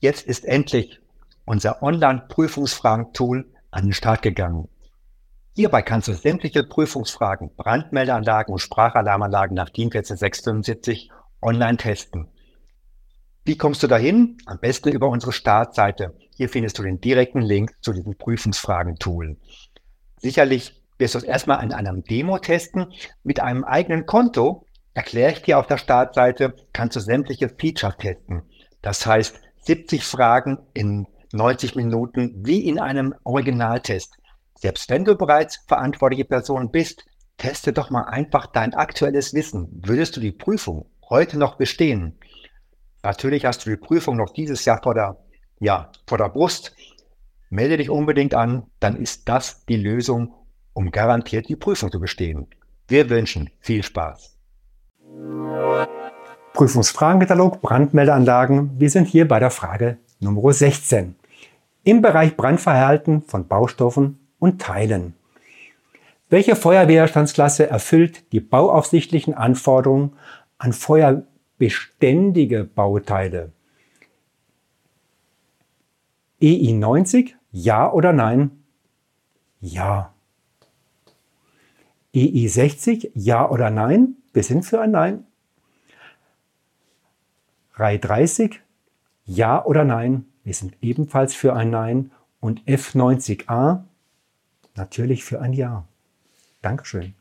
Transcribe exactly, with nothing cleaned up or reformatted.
Jetzt ist endlich unser Online-Prüfungsfragen-Tool an den Start gegangen. Hierbei kannst du sämtliche Prüfungsfragen, Brandmeldeanlagen und Sprachalarmanlagen nach DIN eins vier sechs fünf online testen. Wie kommst du dahin? Am besten über unsere Startseite. Hier findest du den direkten Link zu diesem Prüfungsfragen-Tool. Sicherlich wirst du es erstmal in einem Demo testen. Mit einem eigenen Konto, erkläre ich dir auf der Startseite, kannst du sämtliche Features testen. Das heißt, siebzig Fragen in neunzig Minuten wie in einem Originaltest. Selbst wenn du bereits verantwortliche Person bist, teste doch mal einfach dein aktuelles Wissen. Würdest du die Prüfung heute noch bestehen? Natürlich hast du die Prüfung noch dieses Jahr vor der, ja, vor der Brust. Melde dich unbedingt an, dann ist das die Lösung, um garantiert die Prüfung zu bestehen. Wir wünschen viel Spaß. Prüfungsfragenkatalog Brandmeldeanlagen. Wir sind hier bei der Frage Nummer sechzehn. Im Bereich Brandverhalten von Baustoffen und Teilen. Welche Feuerwiderstandsklasse erfüllt die bauaufsichtlichen Anforderungen an feuerbeständige Bauteile? E I neunzig, ja oder nein? Ja. E I sechzig, ja oder nein? Wir sind für ein Nein. R E I dreißig, ja oder nein? Wir sind ebenfalls für ein Nein. Und F neunzig A, natürlich für ein Ja. Dankeschön.